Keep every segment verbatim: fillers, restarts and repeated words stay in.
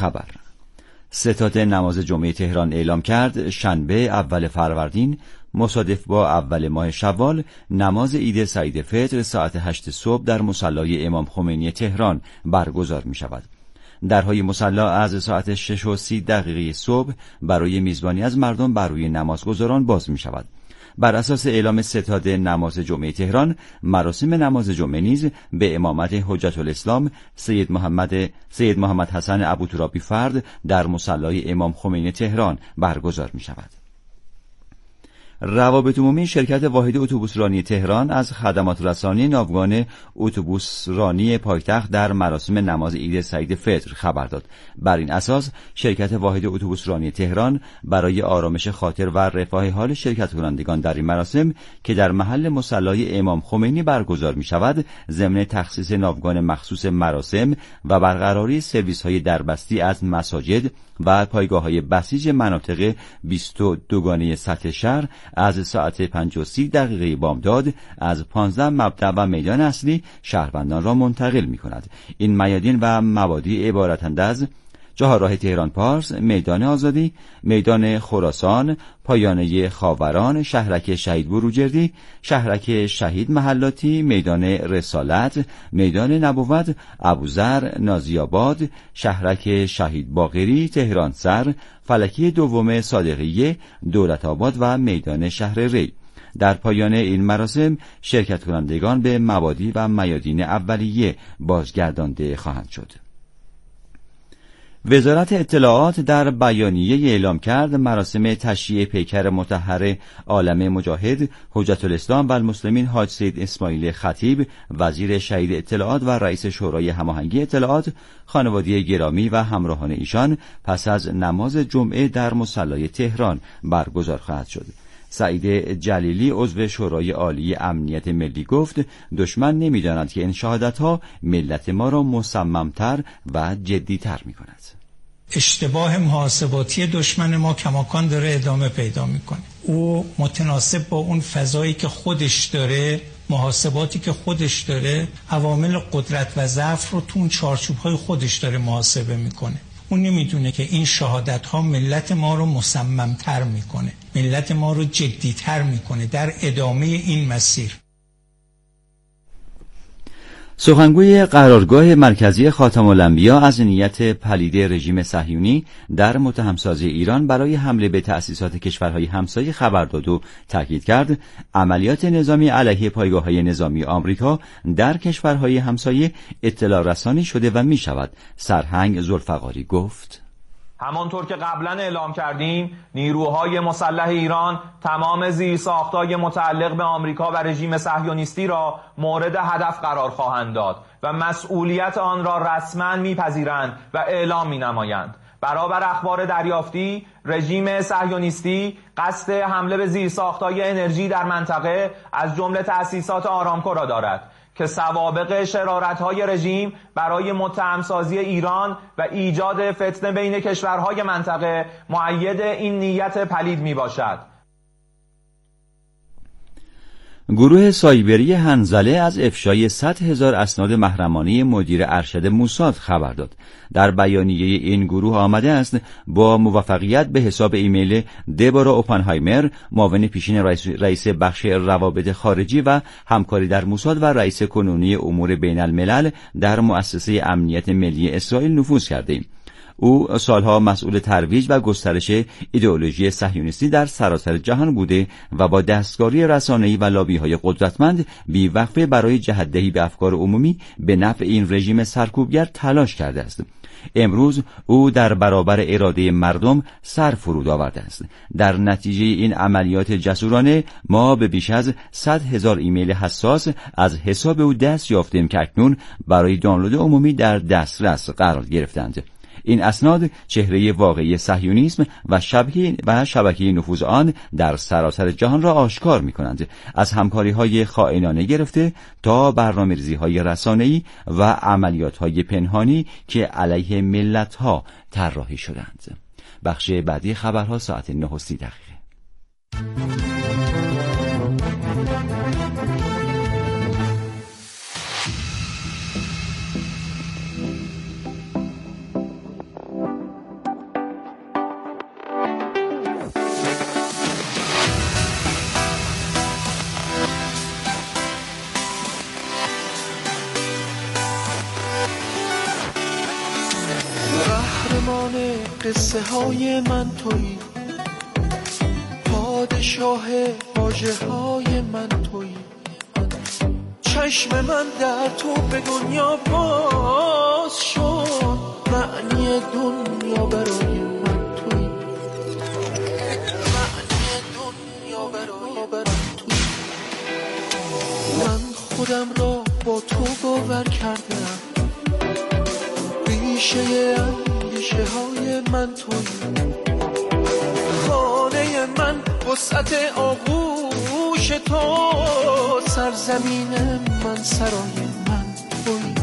خبر. ستاد نماز جمعه تهران اعلام کرد شنبه اول فروردین مصادف با اول ماه شوال نماز عید سعید فطر ساعت هشت صبح در مصلی امام خمینی تهران برگزار می شود. درهای مصلی از ساعت شش و سی دقیقه صبح برای میزبانی از مردم بر روی نمازگزاران باز می شود. بر اساس اعلام ستاد نماز جمعه تهران، مراسم نماز جمعه نیز به امامت حجت الاسلام سید محمد سید محمد حسن ابوترابی فرد در مصلی امام خمینی تهران برگزار می شود. روابط عمومی شرکت واحد اتوبوسرانی تهران از خدمات رسانی ناوگان اتوبوسرانی پایتخت در مراسم نماز عید سعید فطر خبر داد. بر این اساس شرکت واحد اتوبوسرانی تهران برای آرامش خاطر و رفاه حال شرکت کنندگان در این مراسم که در محل مصلی امام خمینی برگزار می شود، ضمن تخصیص ناوگان مخصوص مراسم و برقراری سرویس‌های دربستی از مساجد و پایگاه‌های بسیج مناطق بیست و دوگانه سطح شهر از ساعت پنج و سی دقیقه بامداد از پانزده مبدأ و میدان اصلی شهروندان را منتقل می کند. این میادین و مبادی عبارتند از چهارراه تهران پارس، میدان آزادی، میدان خراسان، پایانه خاوران، شهرک شهید بروجردی، شهرک شهید محلاتی، میدان رسالت، میدان نبوت، ابوذر، نازی‌آباد، شهرک شهید باقری، تهران سر، فلکی دوم صادقیه، دولت آباد و میدان شهر ری. در پایان این مراسم شرکت کنندگان به مبادی و میادین اولیه بازگردانده خواهند شد. وزارت اطلاعات در بیانیه اعلام کرد مراسم تشییع پیکر مطهر عالم مجاهد حجت الاسلام و المسلمین حاج سید اسماعیل خطیب وزیر شهید اطلاعات و رئیس شورای هماهنگی اطلاعات، خانواده گرامی و همراهان ایشان پس از نماز جمعه در مصلی تهران برگزار خواهد شد. سعید جلیلی عضو شورای عالی امنیت ملی گفت دشمن نمی‌داند که این شهادت‌ها ملت ما را مصمم‌تر و جدی‌تر می‌کند. اشتباه محاسباتی دشمن ما کماکان داره ادامه پیدا می‌کنه. او متناسب با اون فضایی که خودش داره، محاسباتی که خودش داره، عوامل قدرت و ضعف رو تو اون چارچوب‌های خودش داره محاسبه می‌کنه. اون نمیدونه که این شهادت ها ملت ما رو مصممتر میکنه، ملت ما رو جدیتر میکنه در ادامه این مسیر. سخنگوی قرارگاه مرکزی خاتم الانبیا از نیت پلید رژیم صهیونی در متهمسازی ایران برای حمله به تأسیسات کشورهای همسایه خبر داد و تاکید کرد عملیات نظامی علیه پایگاه‌های نظامی آمریکا در کشورهای همسایه اطلاع رسانی شده و می شود. سرهنگ ذوالفقاری گفت همانطور که قبلا اعلام کردیم، نیروهای مسلح ایران تمام زیرساخت‌های متعلق به آمریکا و رژیم صهیونیستی را مورد هدف قرار خواهند داد و مسئولیت آن را رسما می‌پذیرند و اعلام می‌نمایند. برابر اخبار دریافتی، رژیم صهیونیستی قصد حمله به زیرساخت‌های انرژی در منطقه از جمله تأسیسات آرامکو را دارد که سوابق شرارت‌های رژیم برای متهمسازی ایران و ایجاد فتنه بین کشورهای منطقه مؤید این نیت پلید میباشد. گروه سایبری حنظله از افشای صد هزار اسناد محرمانه مدیر ارشد موساد خبر داد. در بیانیه این گروه آمده است با موفقیت به حساب ایمیل دبورا اوپنهایمر، معاون پیشین رئیس, رئیس بخش روابط خارجی و همکاری در موساد و رئیس کنونی امور بین الملل در مؤسسه امنیت ملی اسرائیل نفوذ کرده ایم. او سالها مسئول ترویج و گسترش ایدئولوژی صهیونیستی در سراسر جهان بوده و با دستکاری رسانه‌ای و لابی‌های قدرتمند بی‌وقفه برای جهت‌دهی به افکار عمومی به نفع این رژیم سرکوبگر تلاش کرده است. امروز او در برابر اراده مردم سر فرود آورده است. در نتیجه این عملیات جسورانه ما به بیش از صد هزار ایمیل حساس از حساب او دست یافتیم که اکنون برای دانلود عمومی در دسترس قرار گرفتند. این اسناد چهره واقعی صهیونیسم و شبکه و شبکه نفوذ آن در سراسر جهان را آشکار می‌کنند، از همکاری‌های خائنانه گرفته تا برنامه‌ریزی‌های رسانه‌ای و عملیات‌های پنهانی که علیه ملت‌ها طراحی شدند. بخش بعدی خبرها ساعت نه و سی دقیقه. قهرمان قصه های من تویی، پادشاه واژه های من تویی، چشم من در تو به دنیا باز شد، معنی دنیا برای من تویی، معنی دنیا برای من تویی. من خودم را با تو باور کردم، ریشه اندیشه های من تویی، خانه من وسعت آغوش تو، سرزمین من سرای من تویی،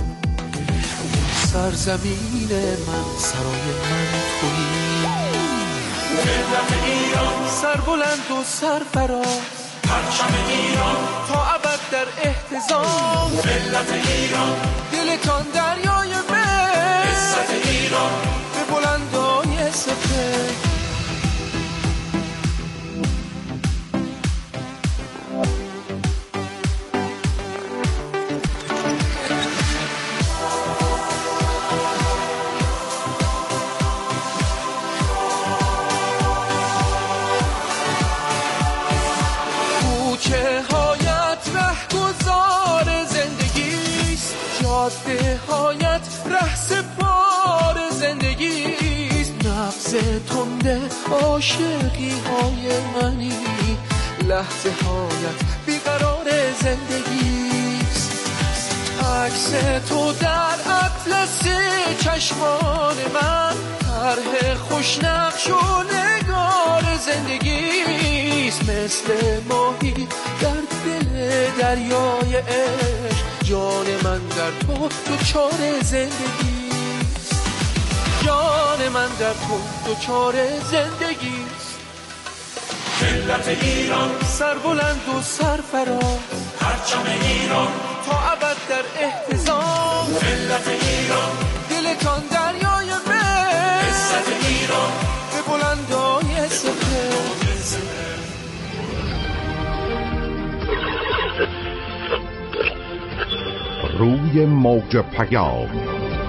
سرزمین من سرای من تویی. ملت ایران سربلند و سرفراز، پرچم ایران تا ابد در احتضام، ملت ایران دلتان دریای مهر، عزت ایران به بلندای سپهر. هایت ره سپار زندگیست، نبض تنده عاشقی های منی، لحظه هایت بیقرار زندگیست، عکس تو در اطلس چشمان من، طرح خوشنقش و نگار زندگیست، مثل ماهی در دل دریای عشق، جان من در تو دوچار زندگیست، جان من در تو دوچار زندگیست. ملت ایران سربلند و سرفراز، پرچم ایران تا ابد در احتضام، ملت ایران دلتان دریای مهر، عزت ایران به بلندای سپهر. روی موج پیام.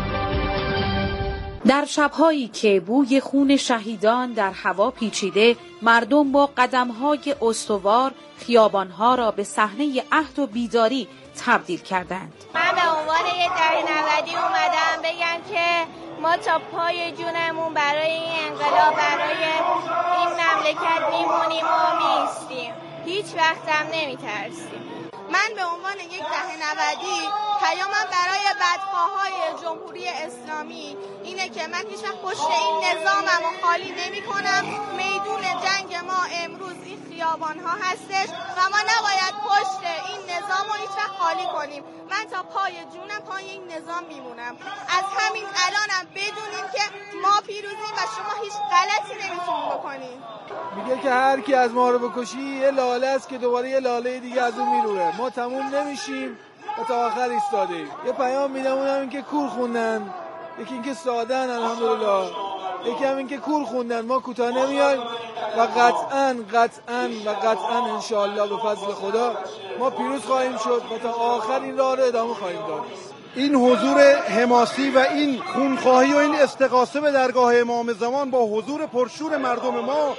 در شب‌هایی که بوی خون شهیدان در هوا پیچیده، مردم با قدم‌های استوار خیابان‌ها را به صحنه عهد و بیداری تبدیل کردند. من به عنوان یه دهه نودی اومدم بگم که ما تا پای جونمون برای این انقلاب، برای این مملکت میمونیم و میستیم، هیچ وقت هم نمیترسیم. من به عنوان یک دهه نودی پیامم برای بدخواهای جمهوری اسلامی اینه که من هیچ وقت پشت این نظامم رو خالی نمی کنم. میدون جنگ ما امروز این خیابان ها هستش و ما نباید پشت این نظام رو هیچ وقت خالی کنیم. من تا پای جونم پای این نظام میمونم. از همین الانم بدونیم که ما پیروزیم و شما هیچ غلطی نمیتونید بکنید. میگه که هر کی از ما رو بکشی یه لاله است که دوباره یه لاله دیگه از اون میروه. ما تموم نمیشیم و تا آخر ایستادیم. یه پیام میدم، اونم این که کور خوندن، یکی این که سادن الحمدلله، یکی هم این که کور خوندن. ما کوتاه نمیایم و قطعاً قطعاً و قطعاً انشاءالله به فضل خدا ما پیروز خواهیم شد و تا آخر این راه رو ادامه خواهیم داد. این حضور حماسی و این خونخواهی و این استغاثه به درگاه امام زمان با حضور پرشور مردم ما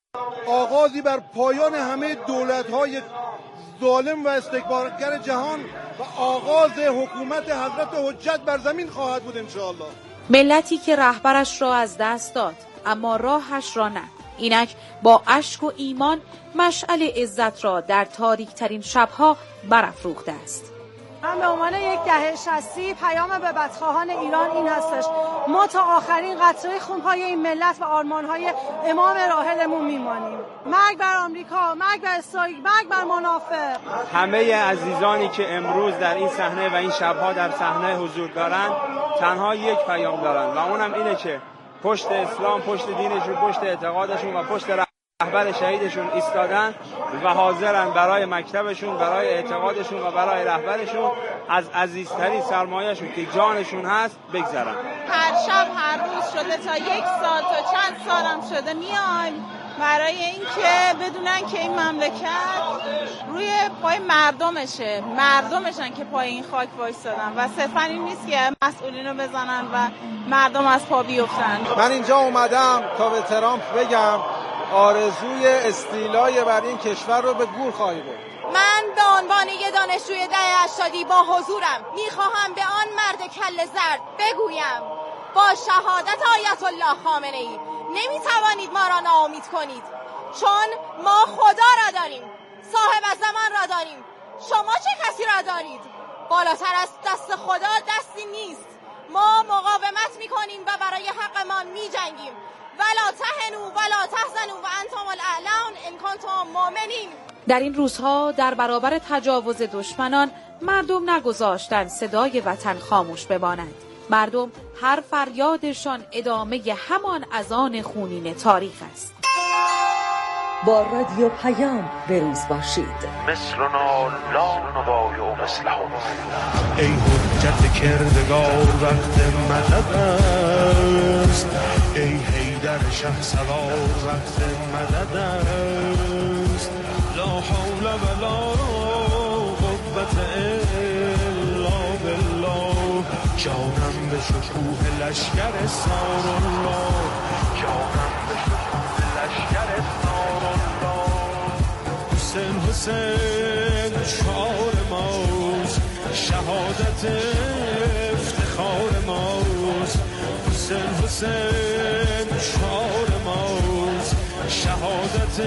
آغازی بر پایان همه دولت‌های ظالم و استکبارگر جهان و آغاز حکومت حضرت حجت بر زمین خواهد بود انشاءالله. ملتی که رهبرش را از دست داد اما راهش را نه. اینک با اشک و ایمان مشعل عزت را در تاریک ترین شبها برافروخته است. من به عنوان یک دهه شصتی پیام به بدخواهان ایران این هستش: ما تا آخرین قطره خونهای این ملت و آرمانهای امام راحلمون میمانیم. مرگ بر آمریکا، مرگ بر اسرائیل، مرگ بر منافق. همه عزیزانی که امروز در این صحنه و این شبها در صحنه حضور دارند تنها یک پیام دارند و اونم اینه که پشت اسلام، پشت دینشون، پشت اعتقادشون و پشت رهبر شهیدشون ایستادن و حاضرن برای مکتبشون، برای اعتقادشون و برای رهبرشون از عزیزترین سرمایه‌شون که جانشون هست بگذرن. هر شب هر روز شده تا یک سال تا چند سالم شده میایم برای اینکه بدونن که این مملکت روی پای مردمشه، مردمشن که پای این خاک وایسادن و صرفا این نیست که مسئولین رو بزنن و مردم از پا بیفتن. من اینجا اومدم تا به ترامپ بگم آرزوی استیلای بر این کشور رو به گور خواهی برد. من به عنوان یک دانشجوی دهه هشتادی با حضورم میخواهم به آن مرد کله زرد بگویم با شهادت آیت الله خامنه ای نمیتوانید ما را ناامید کنید، چون ما خدا را داریم، صاحب زمان را داریم. شما چه کسی را دارید؟ بالاتر از دست خدا دستی نیست. ما مقاومت میکنیم و برای حقمان میجنگیم. ولا تهنوا ولا تحزنوا وانتم الاعلون ان کنتم مؤمنین. در این روزها در برابر تجاوز دشمنان مردم نگذاشتند صدای وطن خاموش بماند. مردم هر فریادشان ادامه همان اذان خونین تاریخ است. با رادیو پیام به روز باشید. مثلنا لا نبایع مثلهم. ای حجت کردگار وقت مدد است، ای حیدر شهسوار وقت مدد است. لا حول ولا قوة الا بالله. جانم به شکوه لشکر سارالله، جانم به شکوه لشکر سارالله. حسین حسین شعار ماست، شهادت افتخار ماست. حسین حسین شعار ماست، شهادت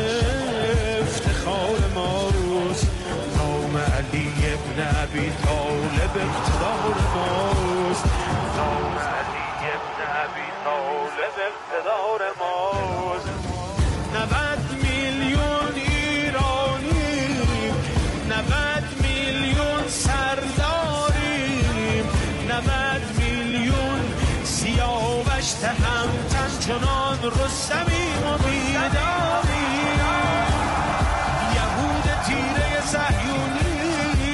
افتخار ماست. نام علی ابن ابی طالب اقتدار ماست، نام علی ابن ابی طالب اقتدار ماست. نود میلیون ایرانی، نود میلیون سرداریم، نود میلیون سیاوش تهمتن چنان رستمیم و بیداریم. یهود تیره صهیونی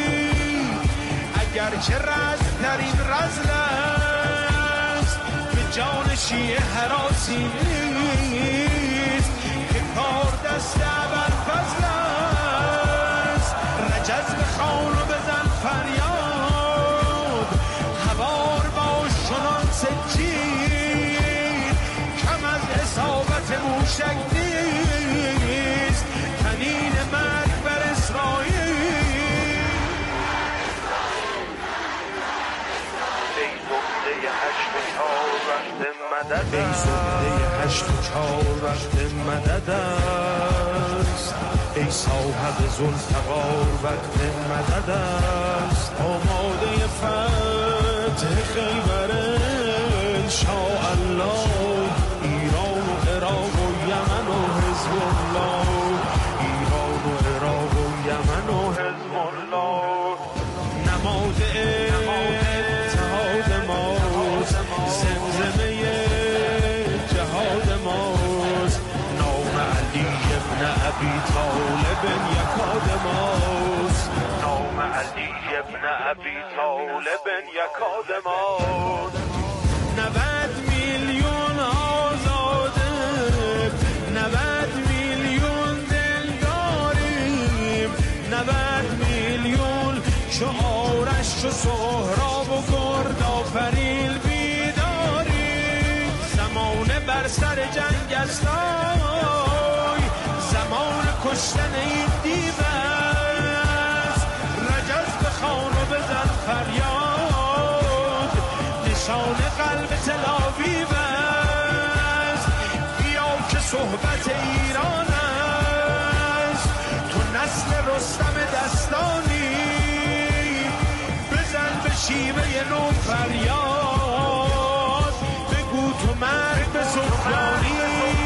اگرچه رزم در این رزل است، به جان شیعه هراسی نیست که کار دست ابوالفضل است. رجز بخوان و بزن فریاد، هوار باش چنان سجید، کم از اصابت موشک نیست تنین مرگ بر اسرائیل. ای زنده هشت و چهار وقت مدد، ای زنده هشت و چهار وقت مدد است. ای صاحب ذوالفقار وقت مدد است. آماده فتح خیبر انشاءالله. ایران و عراق و یمن و حزب الله، ایران و عراق و یمن و حزب الله. نماد اتحاد ماست، زمزمه جهاد ماست. نام علی ابن ابی طالب یکاد ماست، نام علی ابن ابی طالب یکاد ماست. نود میلیون آزاده، نود میلیون دلداریم، نود میلیون چو آرش چو سهراب و گرد آفرین بیداریم. زمانه بر سر جنگ است، زمان کشتن این دیو است. رجز بخوان و بزن فریاد، نشان قلب تل آویو است. بیا که صحبت ایران است، تو نسل رستم دستانی. بزن به شیوه نو فریاد، بگو تو مرگ به سفیانی.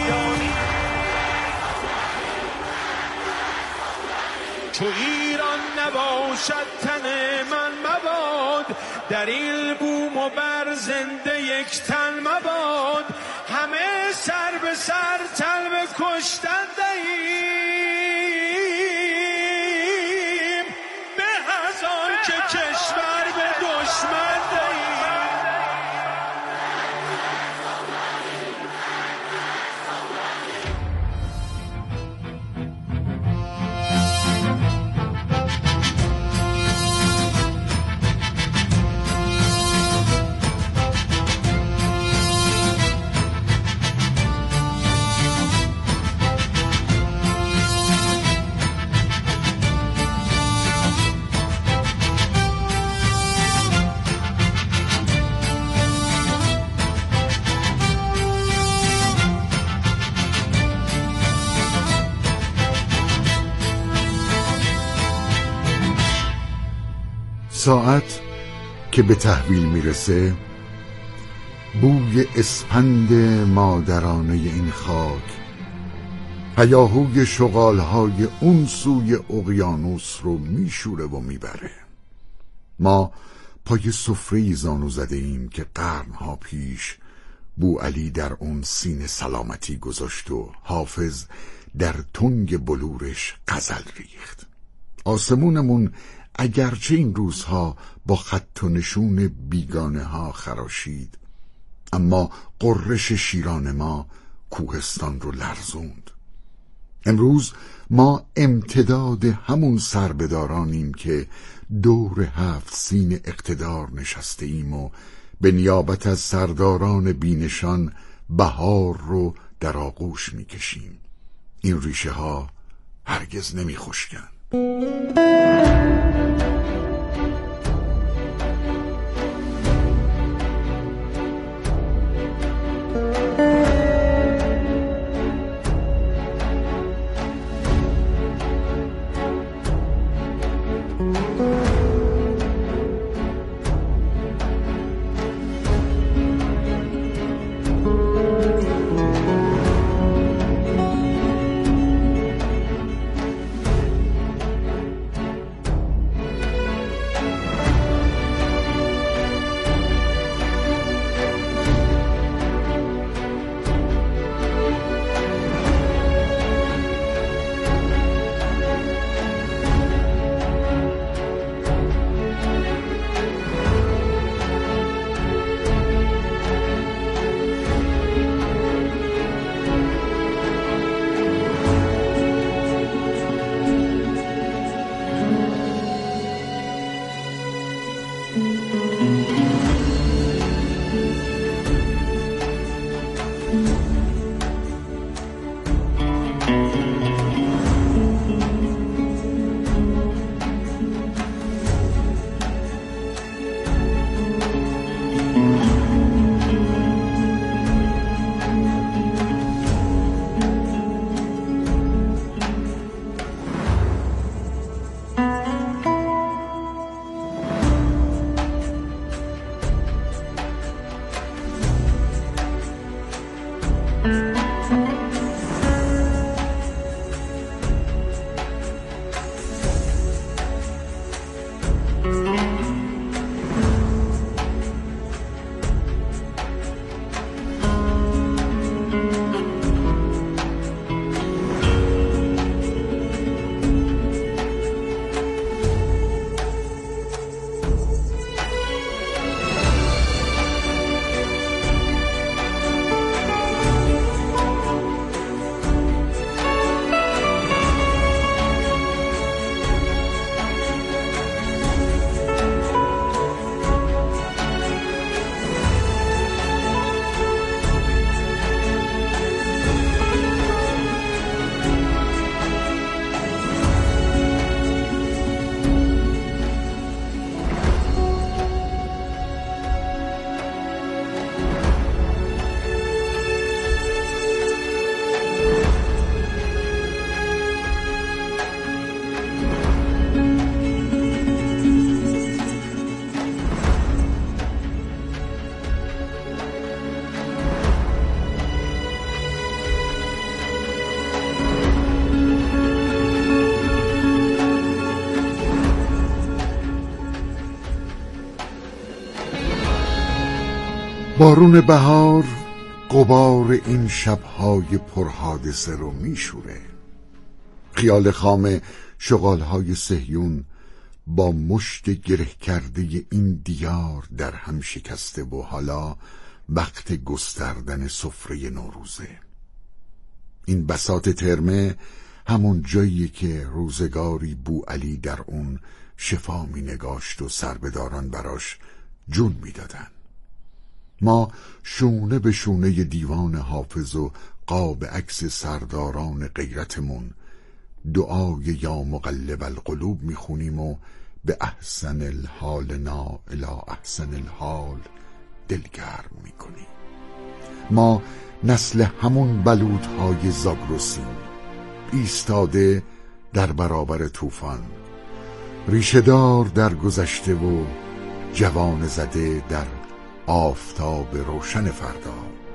چو ایران نباشد تن من مباد، در این بوم و بر زنده یک تن مباد. همه سر به سر تن به کشتن دهیم، به از آن که کشور به دشمن دهیم. ساعت که به تحویل میرسه، بوی اسپند مادرانه این خاک هیاهوی شغالهای اون سوی اقیانوس رو میشوره و میبره. ما پای سفره‌ای زانو زده ایم که قرنها پیش بوعلی در اون سینه سلامتی گذاشت و حافظ در تنگ بلورش غزل ریخت. آسمونمون اگرچه این روزها با خط و نشون بیگانه ها خراشید، اما قررش شیران ما کوهستان رو لرزوند. امروز ما امتداد همون سربدارانیم که دور هفت سین اقتدار نشسته ایم و به نیابت از سرداران بینشان بهار رو در آغوش میکشیم. این ریشه ها هرگز نمی خشکن. بارون بهار غبار این شب‌های پرحادثه رو میشوره. خیال خام شغال‌های صهیون با مشت گره کرده این دیار در هم شکسته و حالا وقت گستردن سفره نوروزه. این بساط ترمه همون جایی که روزگاری بوعلی در اون شفا می نگاشت و سربداران براش جون می دادن. ما شونه به شونه دیوان حافظ و قاب عکس سرداران غیرتمون دعای یا مقلب القلوب می خونیم و به احسن الحالنا الی احسن الحال دلگرم می کنیم. ما نسل همون بلوطهای زاگرسیم، ایستاده در برابر طوفان، ریشه‌دار در گذشته و جوان زده در آفتاب روشن فردا.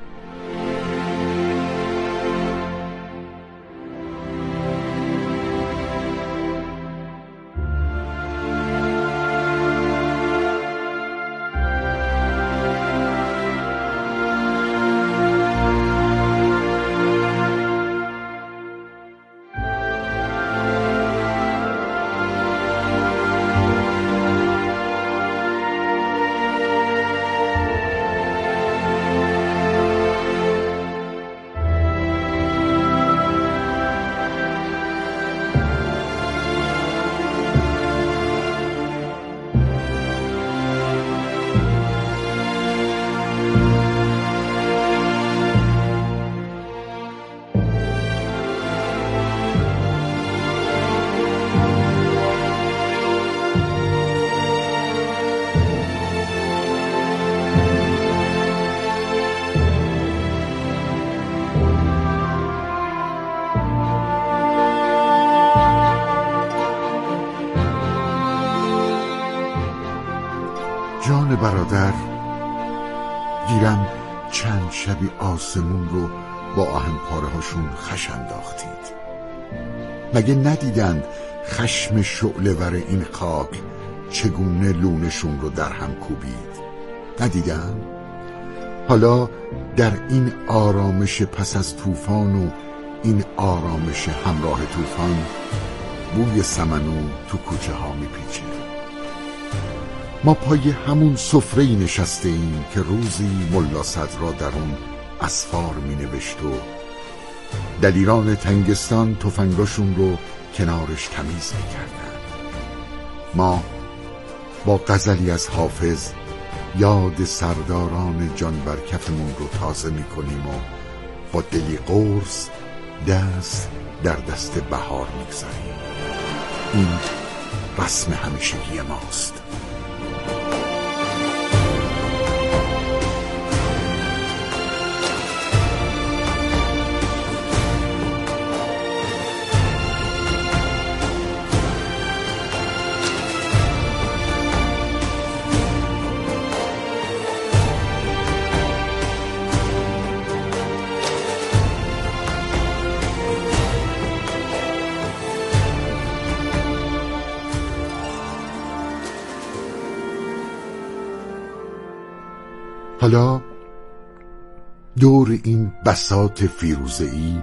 جان برادر، گیرم چند شبی آسمون رو با آهن پاره هاشون خش انداختید. مگه ندیدند خشم شعله ور این خاک چگونه لونشون رو در هم کوبید؟ ندیدند؟ حالا در این آرامش پس از طوفان و این آرامش همراه طوفان بوی سمنو تو کوچه ها میپیچه. ما پای همون سفره‌ای نشسته ایم که روزی ملا صدرا در اون اسفار می نوشت و دلیران تنگستان تفنگاشون رو کنارش تمیز می کردن. ما با غزلی از حافظ یاد سرداران جان بر کفمون رو تازه می کنیم و با دلی قرص دست در دست بهار می گذاریم. این رسم همیشگی ماست. حالا دور این بساط فیروزه‌ای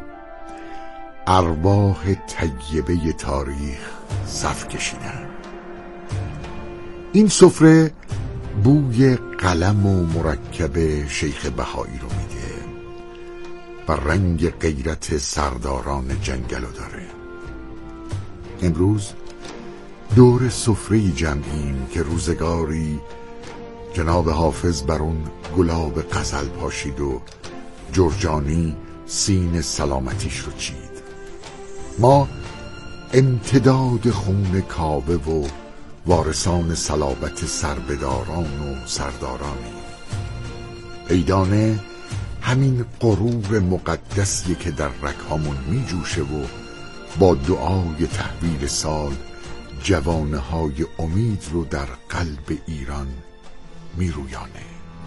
ارواح طیبه تاریخ صف کشیدن. این سفره بوی قلم و مرکب شیخ بهایی رو میده و رنگ غیرت سرداران جنگلو داره. امروز دور سفره جمعیم که روزگاری جناب حافظ بر اون گلاب غزل پاشید و جرجانی سین سلامتیش رو چید. ما امتداد خون کعبه و وارثان صلابت سربداران و سردارانی. ایدانه همین غرور مقدسیه که در رگ‌هامون می جوشه و با دعای تحویل سال جوانه های امید رو در قلب ایران می رویانه.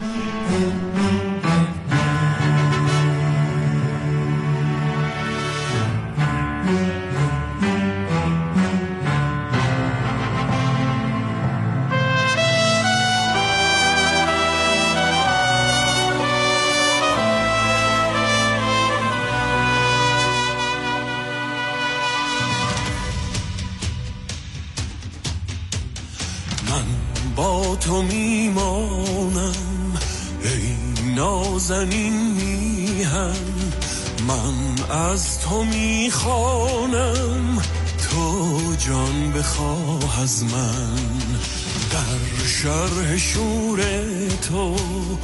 با تو میمانم ای نازنین میهن، من از تو میخوانم تو جان بخواه از من. در شرح شور تو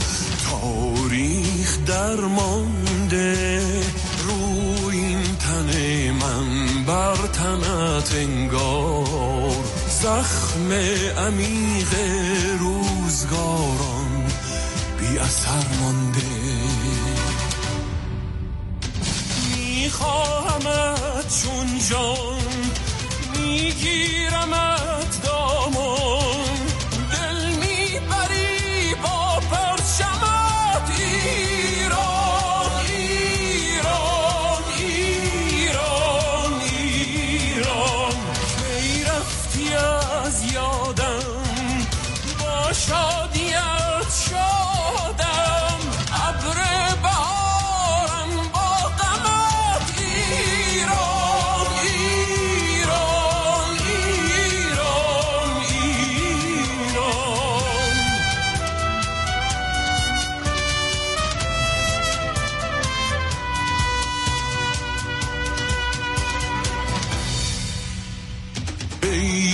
تاریخ درمانده، روی این تن من بر تنت انگار زخم عمیق روزگاران بی اثر مانده. میخواهمت چون جان، میگیرمت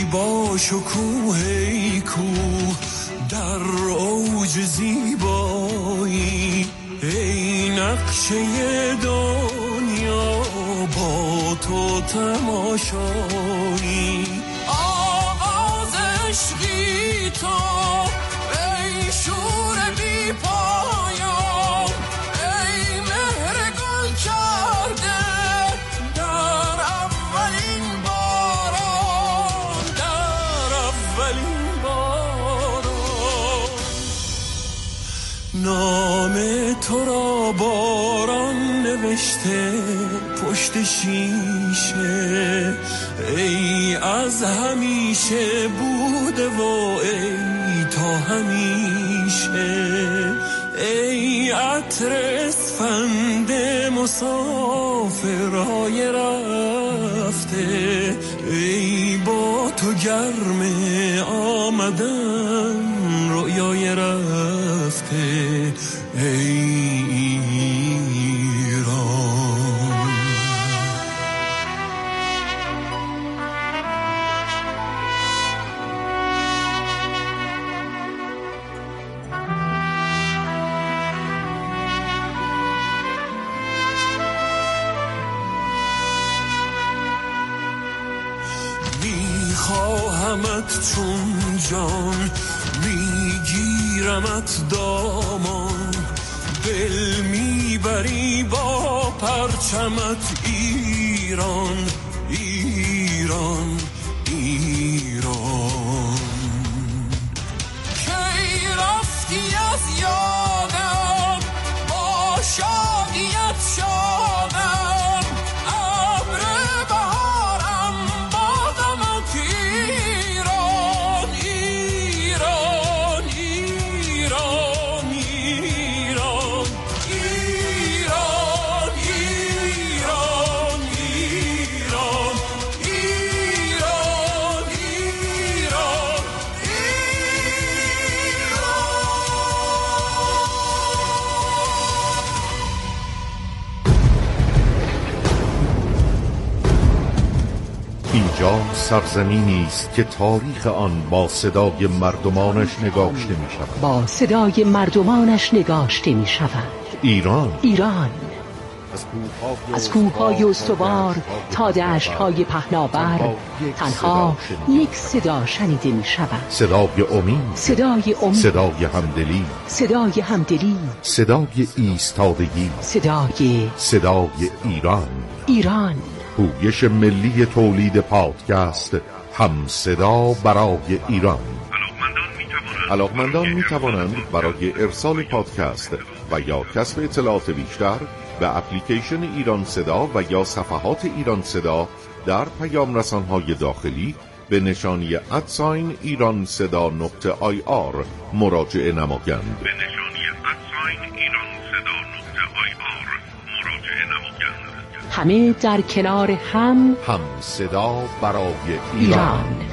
با شکوه کوه در اوج زیبایی، ای نقشه دنیا با تو تماشایی. آغاز عشقی تو ای شور بی پایان، ای مهر گل کرده در اولین باران، در اولین باران. نام تو را باران نوشته پشت شیشه، ای از همیشه بوده و ای تا همیشه. ای عطر اسفند مسافرهای رفته، ای با تو گرم آمدن رویای رفته. ای میخواهمت چون جان، میگیرمت دامان، دل میبری با پرچمت ایران، ایران، ایران. کی رفتی از یادم با شادیت شادم، ابر بهارم با غمت ایران، ایران، ایران، ایران، ایران، ایران، ایران، ایران، ایران، اینجا سرزمینی است که تاریخ آن با صدای مردمانش نگاشته می شود. با صدای مردمانش نگاشته می شود. ایران ایران از کوه‌های استوار تا دشت‌های پهناور تنها یک صدا شنیده می شود. صدای امید، صدای امید، صدای همدلی، صدای همدلی، صدای ایستادگی، صدای صدای ایران. ایران پویش ملی تولید پادکست هم صدا برای ایران. علاقمندان می توانند برای ارسال پادکست و یا کسب اطلاعات بیشتر به اپلیکیشن ایران صدا و یا صفحات ایران صدا در پیام رسانهای داخلی به نشانی ادساین ایران صدا نقطه آی آر مراجعه نمایند. به نشانی ادساین ایران صدا نقطه آی آر مراجعه نمایند. همه در کنار هم هم صدا برای ایران, ایران.